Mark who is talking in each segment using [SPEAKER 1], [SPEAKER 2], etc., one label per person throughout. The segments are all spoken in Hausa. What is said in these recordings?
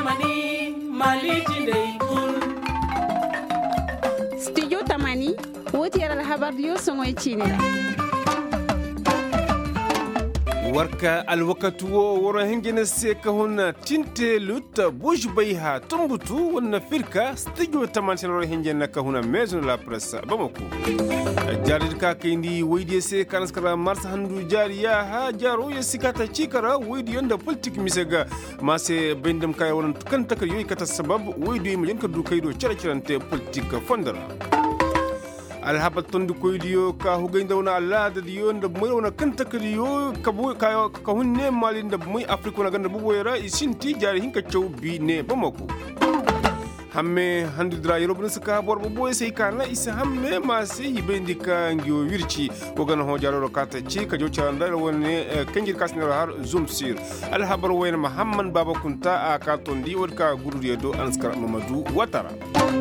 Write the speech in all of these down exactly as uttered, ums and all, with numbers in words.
[SPEAKER 1] tamani maliji dai kul.
[SPEAKER 2] Studio Tamani woti yara habar yo songoy chine.
[SPEAKER 3] warka alwakatu wo woro hingene se kahuna tinte lutta bush bayha tumbutu wonna firka studio Tamani woro hingene kahuna maison la presse bamako jarid ka kindi wayde se kanaskara mars handu jariya ha jaro ya sikata cikara wayde yonda politique misega mase bendam kay won kan takar yoy kata sabab wayde mi yanka du kaydo ciracirante politique fondara alhabat tondu koydiyo ka hugayda wana alada diyo nda moy wana kanta kadiyo kabu ka ka hunne mali nda moy afrika na ganda buboyra isinti jari hinka chawbi ne bamako hamme handu dra yorobu suka bor boy sey kana isa hamme ma sey bendika ngio wirci ko gana ho jaro kata ci ka jocha ndar wonne kanjir kasnero har zoom sir alhabar wayna muhammad baba kunta a ka tondi wodka gururiyo do anskar mamadou watara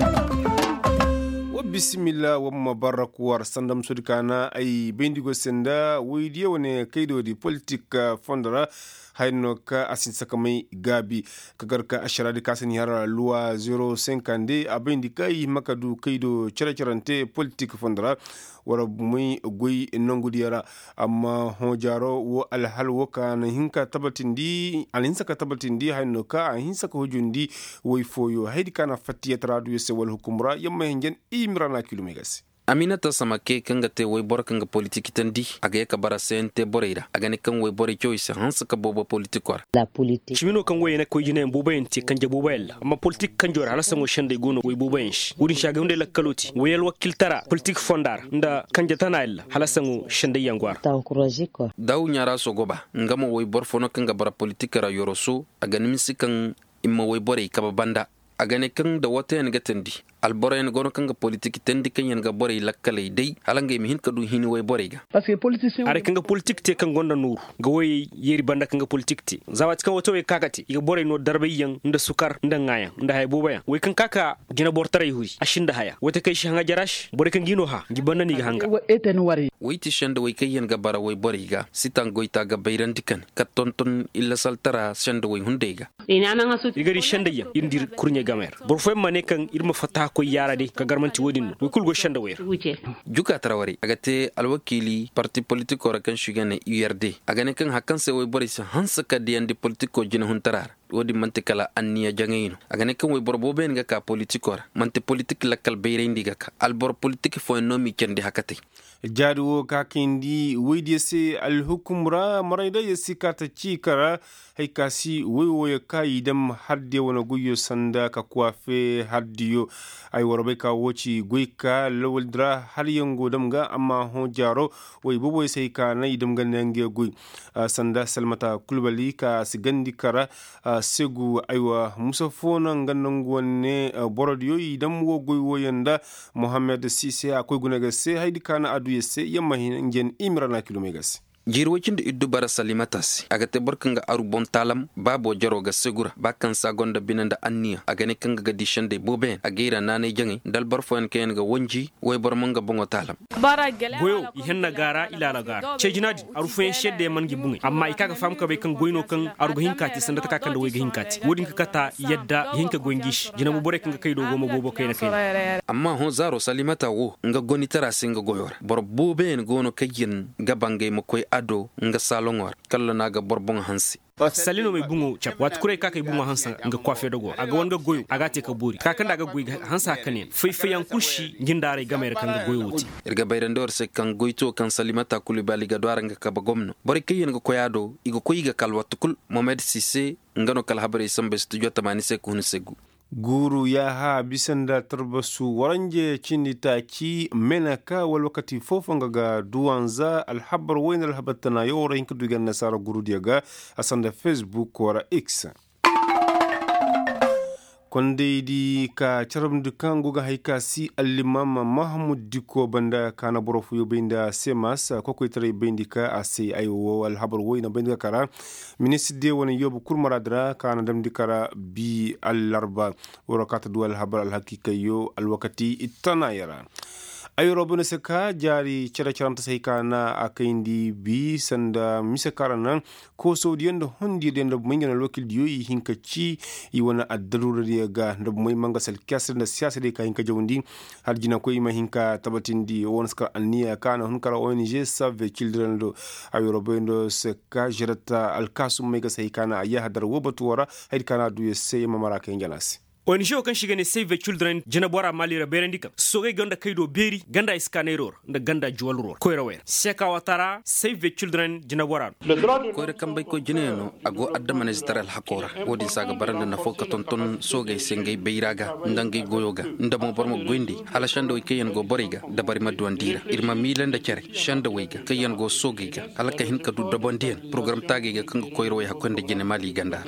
[SPEAKER 3] bismillah wa mubarak war sandam sudkana ay bendigo senda weydiye wone kaydo di politique fondara hayno ka asin sakamay gabi kagarka asharadi kasin yara loi zero cinquante a bendika yi makadu kaydo cercerante politique fondara wara muy goy nongudi yara amma hojaro wo alhal wo kana hinka tabatindi alinsa ka tabatindi hayno ka hinsa ka hojundi woy foyo haydi kana fatiya tradu se wal hukumra yamma hengen imrana kilomegas
[SPEAKER 4] Aminata Samake kanga te way bor kanga politique tandi aga ka bara sente boreira aga ne kan way bore choice hansa ka bobo politique war
[SPEAKER 5] la politique
[SPEAKER 6] chimino kan way ne ko jine bobo enti kan je bobo el amma politique kan jor hala sango shende gono way bobo ensh wudin shaga unde la kaloti wayel wakil tara politique fondar nda kan je tanal hala sango shende yangwar
[SPEAKER 5] ta encourager ko
[SPEAKER 4] daw nyara so goba ngama way bor fono kanga bara politique ra yoroso aga nimisi kan imma way bore ka banda aga ne kan da wata yan gatandi albora en gono kanga politique tendi kanyen ga bore lakkale dai halange mi hin kadu hini way bore ga
[SPEAKER 6] parce que politicien are kanga politique te kan gonda nur ga way yeri banda kanga politique te zawat kan wato way kakati iga bore no darbe yan nda sukar nda ngaya nda hay boba way kan kaka gina bortare hui ashinda haya wata kai shi hanga jarash bore kan gino ha gibanna ni ga hanga
[SPEAKER 5] eten wari
[SPEAKER 4] way ti shanda way kayen ga bara way bore ga sitan goita ga bayran dikan katonton illa saltara shanda way hundega
[SPEAKER 5] ina nan asu
[SPEAKER 6] igari shanda yan indir kurnye gamer bor fo mane kan irma fata ko yara de ka garmanti wodin we kulgo shanda wer
[SPEAKER 4] juka tarawari agate alwakili parti politiko rakan shigane U R D agane kan hakan se we boris hansa ka di andi politiko jina huntarar wodi mantikala anniya jangayino agane kan we borbo ben ga ka politiko mante politik la kal beyre ndiga ka albor politik fo nomi kendi hakate
[SPEAKER 3] jadu ka kindi widi se al hukumra marayda yasikata cikara haykasi wewoye kayi dam hadde wona guyo sanda ka kwafe haddiyo ay warbe ka woci goyka lawaldra har yango damga amma ho jaro way boboy sai ka nay damga nange goy sanda salmata kulbali ka sigandi kara segu aywa musafona gannan wonne borodiyo idam wo goy woyanda Mohamed Sise akoy gunaga se haydi kana adu yesse yamma ngen imrana kilomegas
[SPEAKER 4] jirwacin da iddu bara salimatas aga te barkanga aru bon talam babo jaro ga segura bakan sagonda binanda anniya aga ne kanga ga dishande boben agira nane jangi dal barfon ken ga wonji way bar manga bongo talam
[SPEAKER 6] goyo ihenna gara ila la gara cejinadi aru fen shedde man gi bungi amma ikaga fam ka be kan goyno kan aru ga hinkati sanda ta kan da way ga hinkati wodin ka kata yadda hinka gongish jina mu bore kan kai do goma bobo kai na kai
[SPEAKER 4] amma ho zaro salimata wo nga goni tara singa goyor bor boben gono kayin gabange mo koy ado nga salongor kala naga borbon hansi
[SPEAKER 6] salino mai bungo chap wat kure ka kai bungo hansa nga kwafe dogo aga wanga goyo aga te ka buri ka kanda ga goyi hansa kanen fai fai yan kushi gindare ga mai kan ga goyo wuti
[SPEAKER 4] irga bayrandor se kan goyto kan salimata kulibali ga dwara nga ka bagomno bari kayen ga koyado igo koyiga kalwatu kul Mohamed Sise ngano kala habare sambe studio Tamani se kunu segu
[SPEAKER 3] guru ya ha bisanda tarbasu waranje cindita ki menaka wal wakati fofonga ga duwanza alhabar wayna alhabatana yora hinka dugan nasara guru diaga asanda Facebook wara X konde di ka charam dukan goga haika si al-imam Mahmud Diko banda kana borofu yo benda semas koko itre bendika ase ayo al habar woyna benda kara ministre de wona yobu kurmaradra kana dam dikara bi al-arba wora kata dual habar al hakika yo al wakati itana yara ayo robuna saka jari cara caramta sai kana akaindi bi sanda misa karana ko saudiyan da hondi da mangana lokal diyoyi hinka ci yi wani addarura da ga da mai manga salkasir da siyasa da ka hinka jawundi har jina ko ima hinka tabatin di wani ska anniya kana hunkara O N G Save Children do ayo robuna saka jirata alkasu mai ga sai kana ayya hadar wobatuwara haid kana duye sai mamara kan jalasi
[SPEAKER 6] O N G o kan shiga ne Save the Children jina bora malira berendika soge ganda kaido beri ganda iskaneror da ganda juwalror koyra wer seka watara Save the Children jina bora
[SPEAKER 4] koyra kambay ko jineno ago adda manestaral hakora wodi saga baranda na foka tonton soge sengay beiraga ndangay goyoga ndamo bormo gondi hala shando ikeyen go boriga da bari madwandira irma milanda cere shanda weyga kayen go sogega hala ka hinka du dobondien program tagega kanga koyro way hakonde jine mali ganda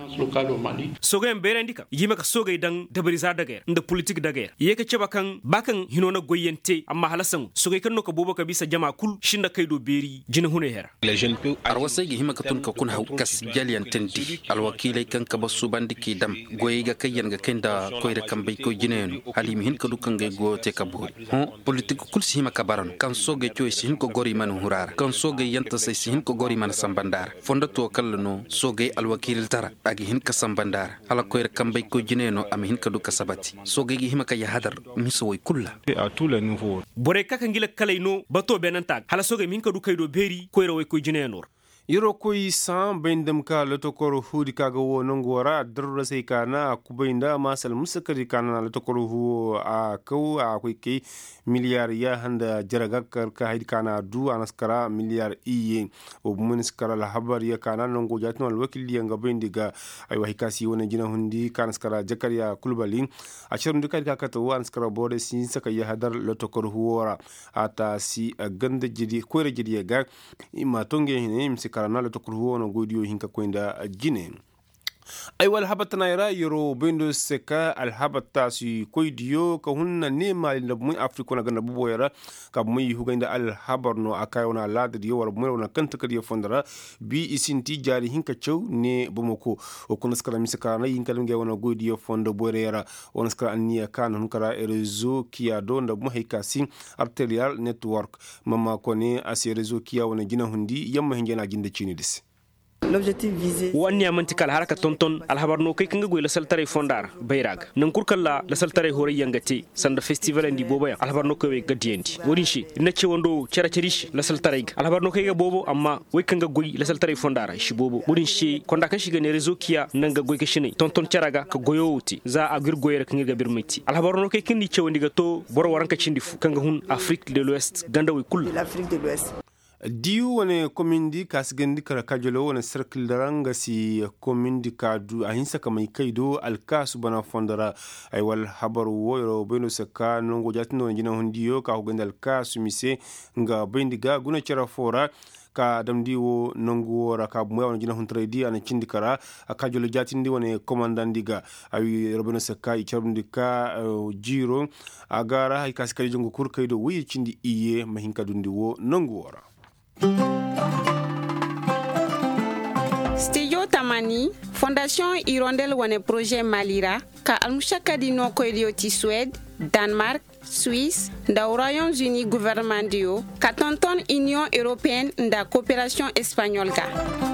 [SPEAKER 6] soge berendika yima ka soge dan dabari za daga inda politik daga yake ce bakan bakan hinona goyente amma halasan so kai kan no ka bobo ka bisa jama kul shinda kai do beri jina hune hera
[SPEAKER 4] arwasai gi hima ka tun ka kun hau kas jaliyan tendi alwakilai kan ka basu bandiki dam goyi ga kayan ga kenda koyre kan bai ko jinen halimi hin ka dukan ga go te ka buri ho politik kul si hima ka baran kan so ga choy si hin ko gori man hurar kan so ga yanta sai si hin ko gori man sambandar fonda to kallo so ga alwakil tara agi hin ka sambandar ala koyre kan bai ko jineno am hin ka duka sabati so gegi hima ka ya hadar miso way kulla
[SPEAKER 3] a tula niveau
[SPEAKER 6] bore kaka ngila kalay no bato benanta hala so ge min ka duka do beri koyro way ko jinenor
[SPEAKER 3] yoro koy san bendam ka lato koro hudi kaga wo nongora darra sai kana kubainda masal musakari kana lato koro hu a kau a koy ke miliyar ya handa jaraga kar ka haid kana du anaskara miliyar iye o muniskara la habar ya kana nongo jatno al wakili nga bendiga ay wahi kasi wona jina hundi kana skara jakaria kulbali a chirum dukar ka kato anaskara bode sin saka ya hadar lato koro huora ata si ganda jidi koyre jidi ga ima tonge hine karana la tokruho no godiyo hinka kwenda jine ay wal habatna yara yoro bendo seka al habatta si koydiyo ka hunna ne mal na mu afriko na ganda bubo yara ka mu huganda al habarno akayona lada diyo war mu na kanta kadiyo fondara bi isinti jari hinka chew ne bomoko o kunas kala misaka na hinka lunge wona godiyo fondo bore yara onas kala aniya kan hun kara rezo kiya do nda mu haykasi arterial network mama kone asi rezo kiya wona jina hundi yamma hinjena jinde chini dis
[SPEAKER 5] l'objectif visé
[SPEAKER 6] wani amantikal haraka tonton alhabarno kai kanga goy la saltare fondar bayrag nan kurkalla la saltare hore yangati sanda festival andi bobo alhabarno ko we gadiendi wodin shi na ce wondo cara cerish la saltare alhabarno kai ga bobo amma way kanga goy la saltare fondar shi bobo wodin shi konda kan shiga ne rezo kiya nan ga goy ka shine tonton caraga ka goyowuti za a gir goyere kanga ga birmiti alhabarno kai kindi ce wondi ga to boro waranka cindi fu kanga hun Afrique de l'Ouest ganda way kul
[SPEAKER 5] l'Afrique de l'Ouest
[SPEAKER 3] diu wane komindi kasgandi kara kajolo wane circle daranga si komindi kadu ahinsa kamay kaido alkasu bana fondara ay wal habaru woyro beno saka nongo jatino jina hondiyo ka huganda alkasu mise nga bendiga guna chara fora ka damdiwo nongo wora ka moya wana jina huntredi ana chindikara akajolo jatindi wane komandandiga ay robeno saka i charundika uh, jiro agara hay kasikali jongo kur kaido wi chindi iye mahinka dundiwo nongo wora.
[SPEAKER 2] Studio Tamani, Fondation Hirondelle wane projet Malira, ka almushaka di no koylioti Suède, Danemark, Suisse, nda Royaumes-Unis gouvernement dio, ka tonton Union Européenne nda coopération espagnole ga.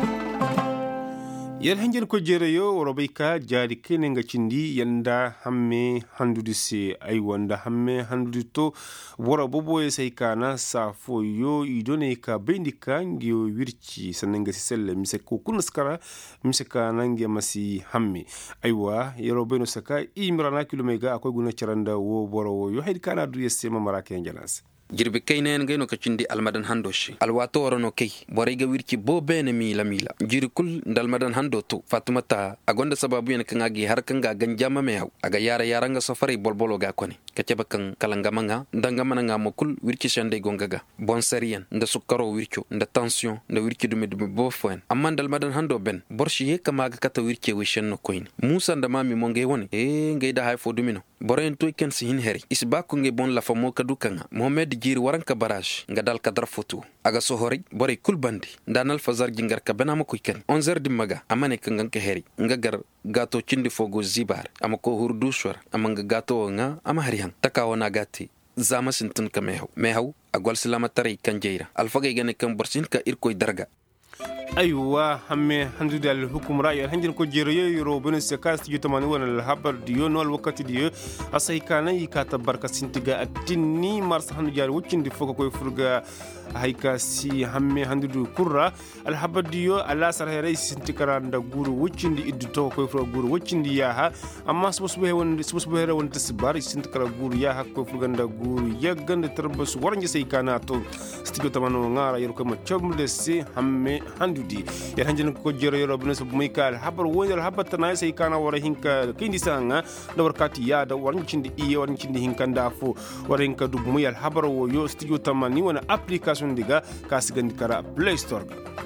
[SPEAKER 3] yel hanjen ko jereyo worobayka jaari kenenga cindi yanda hamme handude se ay wanda hamme handude to wora bobo e say kana sa fo yo idone ka bendika ngiyo wirci sananga si selle mise ko kunaskara mise ka nange masi hamme aywa yero beno saka imrana kilomega akoy guna charanda wo boro yo haydi kana du yesse mamara ken jalas
[SPEAKER 4] jirbe kaynen gayno ka cindi almadan handoshi alwato worono kay borayga wirci bo bene mila mila jiri kul ndalmadan hando to fatumata agonda sababu yen kan agi har kan ga ganjama me haw aga yara yara nga safari bolbolo ga kone ka ceba kan kalanga manga ndanga mananga mo kul wirci shande gongaga bon serian nda sukkaro wircio nda tension nda wirci dum dum bo foen amma ndalmadan hando ben borshi he kama ga kata wirci we shenno koyni musa nda mami mo ngay woni e ngayda hay fo dumino boren to ken si hin heri isba ko ngay bon la famo ka dukanga mohammed jiri waranka barage nga dal kadar foto aga sohori bore kulbandi ndanal fazar jingar ka benama ko ken onze heures di maga amane kangan ke heri nga gar gato cindi fogo zibar amako hurdu shwar amanga gato nga ama harihan takawana gati zama sintun ka mehaw mehaw agwal salama tarai kan jeira alfaga gane kan borsin ka irkoy darga
[SPEAKER 3] aywa hamme handu dal hukum ra'y hanjin ko jeriyo yoro bene se kas ju tamani wona al habar diyo no al wakati diyo asay kana yika tabarka sintiga atinni mars handu jar wuccindi foko koy furga hayka si hamme handu kurra al habar diyo ala sarhere sintikara nda guru wuccindi iddu to koy furga guru wuccindi yaha amma subus be won subus be re won tasbar sintikara guru yaha koy furga nda guru yagande tarbas warnje say kana to stigo tamano ngara yoro ko ma chomde se hamme handu di ya hanjin ko jero yoro bune so muy kal habar woni al habar tan sai kana wara hinka kindi sanga da warkati ya da warni cindi iye warni cindi hinka ndafo wara hinka dub muy al habar wo yo studio tamani wona application diga ka sigandi kara Play Store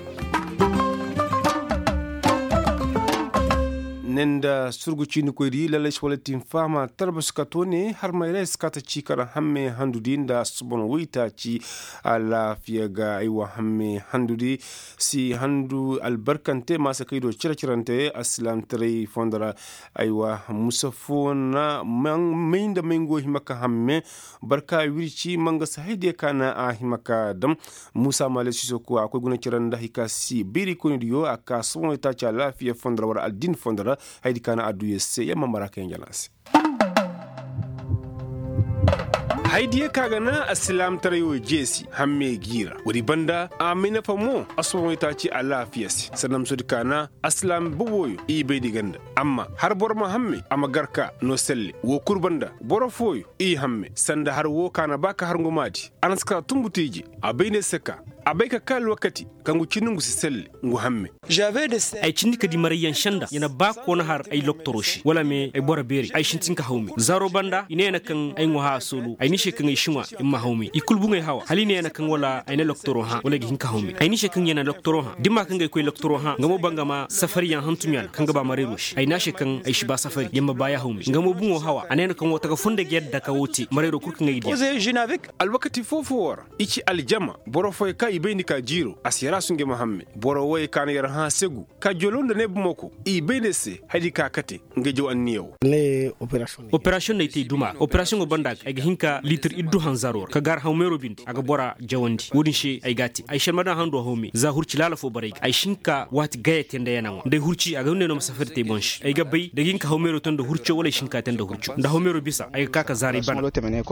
[SPEAKER 3] nenda surgu chini ko ri la lesh wala tim fama tarbus katone har mai res kata ci kara hamme handudi nda subon wita ci ala fiyaga aywa hamme handudi si handu albarkante masa kaido cira cirante aslam tare fondara aywa musafona man mainda mengo himaka hamme barka wirci manga sahide kana a himaka dam musa malesi soko akoy guna ciranda hikasi biri ko ndiyo aka subon wita ci ala fiya fondara wala aldin fondara haydi kana adduye se yamma maraka njalas haydi kaga na aslam tarayo jesi hamme gira wuri banda amina famo asmo ta ci alafiyas sanam sud kana aslam buboyo i be diganda amma har bor ma hamme ama garka no selle wo kurbanda boro foyo i hamme sanda har wo kana baka har ngumadi anaska tumbutiji abayne seka abayka kal wakati kangu cinungu si selle ngu hamme
[SPEAKER 6] j'avais des ay cindi kadi mariyan shanda yana ba ko na har ay loktoroshi wala me ay bora beri ay shintin ka hawmi zaro banda ine na kan ay ngwa solo ay ni shekan ay shima imma hawmi ikulbu ngay hawa haline yana kan wala ay na loktoro ha wala gi hinka hawmi ay ni shekan yana loktoro ha dimma kan ngay koy loktoro ha ngamo banga ma safari yan hantumyan kan ga ba mare roshi ay na shekan ay shiba safari yamma baya hawmi ngamo bungo hawa anena kan wata ka funde gedda ka woti mare ro kurkan ngay dia
[SPEAKER 3] ose jinavik alwakati fofowar ichi aljama boro foy ka ibeni ka jiro asira sunge muhammad boro way kan yar ha segu ka jolonda ne bumoko ibeni se hadi ka kate ngejo anniyo
[SPEAKER 7] le operation
[SPEAKER 6] operation ne te duma operation go bandak ay hinka litre iddu hanzaror ka gar hawmero bindi aga bora jawandi wodin she ay gati ay shalmada hando hawmi za hurci lala fo bare ay shinka wat gayete nda yana nde hurci aga ne no safarite bonsh ay gabbay de hinka hawmero ton do hurci wala shinka tan do hurci nda hawmero bisa ay kaka zari ban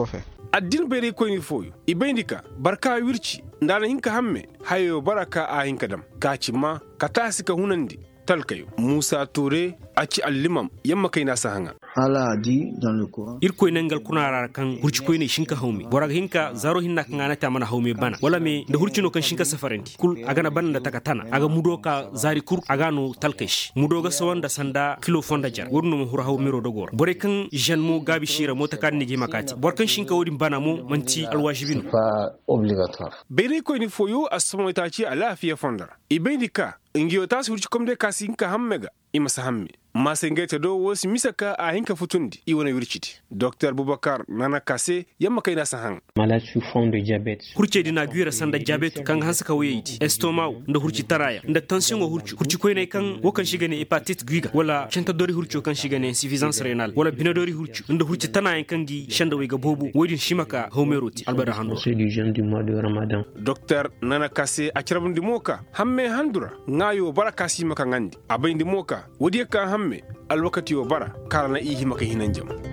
[SPEAKER 3] addin bere ko ni foyo ibendika barka wirci ndana hinka hamme hayo baraka a hinka dam kaci ma ka tasika hunandi talkayo Musa Touré aci allimam yamma kai na sahanga
[SPEAKER 7] ala di dans le courant
[SPEAKER 6] irko nengal kunara kan hurci ko ne shinka hawmi boraga hinka zaro hinna kan anata mana hawmi bana wala me da hurci no kan shinka safaranti kul aga na banda takatana aga mudo ka zari kur aga no talkesh mudo ga sawanda sanda kilo fonda jar wurno mo hura hawmi ro dogor bore kan janmo gabi shira mota kan ne makati bor kan shinka wodin bana mo manti alwajibino
[SPEAKER 7] pas obligatoire
[SPEAKER 3] bere ko ni foyo asmo taci ala fiya fondara ibendika ingiyo tas hurci komde kasinka hammega imasa hamme masengete do wosi misaka a hinka futundi i wona wirciti docteur Boubacar Nana Kassé yamma kayna sahan
[SPEAKER 8] malade souffrant de diabète
[SPEAKER 6] hurce dina guira sanda diabète kan hansaka wayiti estomac nda hurci taraya nda tension go hurci hurci koyne kan wokan shigane hepatite guiga wala chanta dori hurci kan shigane insuffisance rénale wala binadori hurci nda hurci tanayen kan gi shanda wayga bobu wodin shimaka homeroti albada hando
[SPEAKER 8] c'est du jeûne du mois de Ramadan
[SPEAKER 3] docteur Nana Kassé a kirabundi moka hamme handura ngayo baraka simaka ngandi abayndi moka wodi ka hamme alwakati yo bara karana ihi maka hinan jam